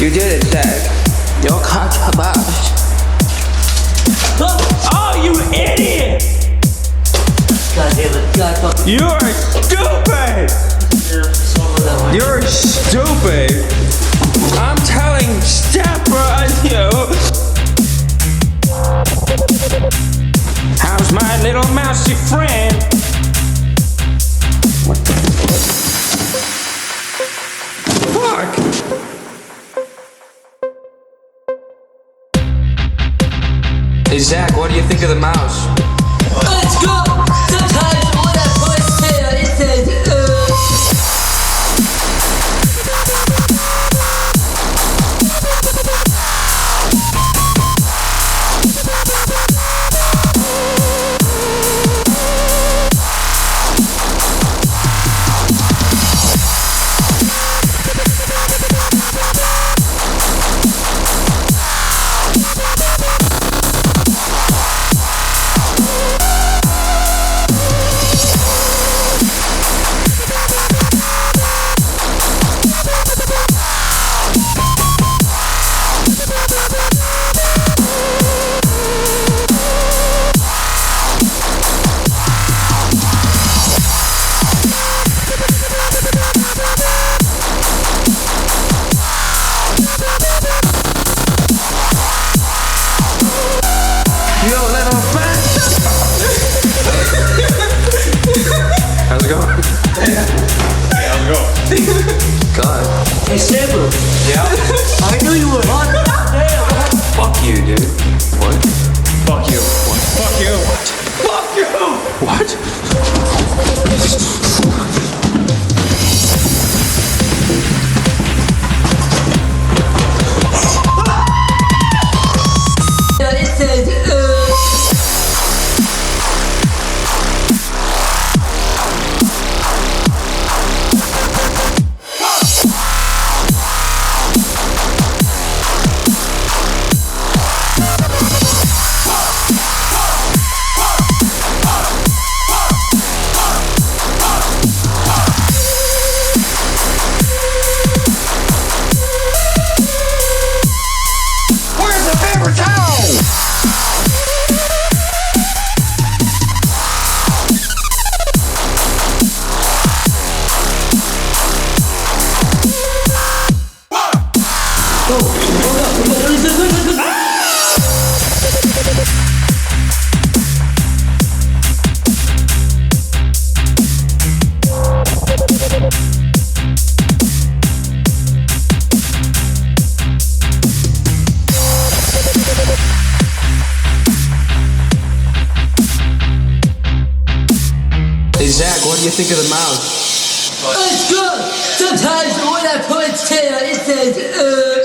You did it, Zach. You're contraband. Oh, you idiot! God damn it. God fucking. You're stupid! You're stupid! I'm telling Stepper on you! How's my little mousy friend? What the fuck? Hey Zach, what do you think of the mouse? Let's go! Sometimes when I put its tail, it says, You little bastard! How's it going? Hey, how's it going? God. hey, Samuel. Yeah? I knew you were hot. Damn. Fuck you, dude. What? Fuck you. Fuck you. Fuck you! What? It says, Where's the paper towel? Hey Zach, what do you think of the mouse? let's go! Sometimes when I put its tail, it says,